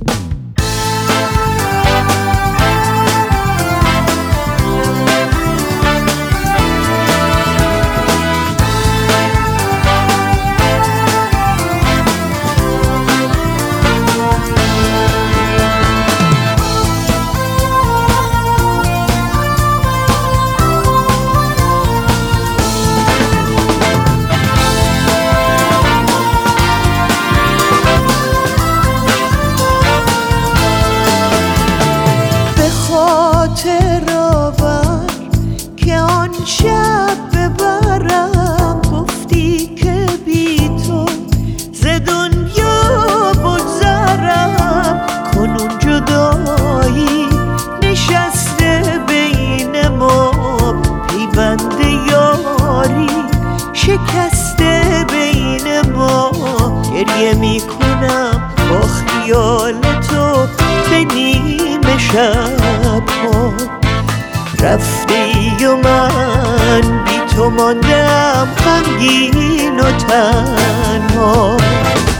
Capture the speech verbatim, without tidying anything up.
شب ببرم گفتی که بی تو ز دنیا بگذرم، کنون جدایی نشسته بین ما، پیوند یاری شکسته بین ما. گریه می کنم با خیال تو به نیمه شب ها، رفتی و من بی تو ماندم غمگین و تنها.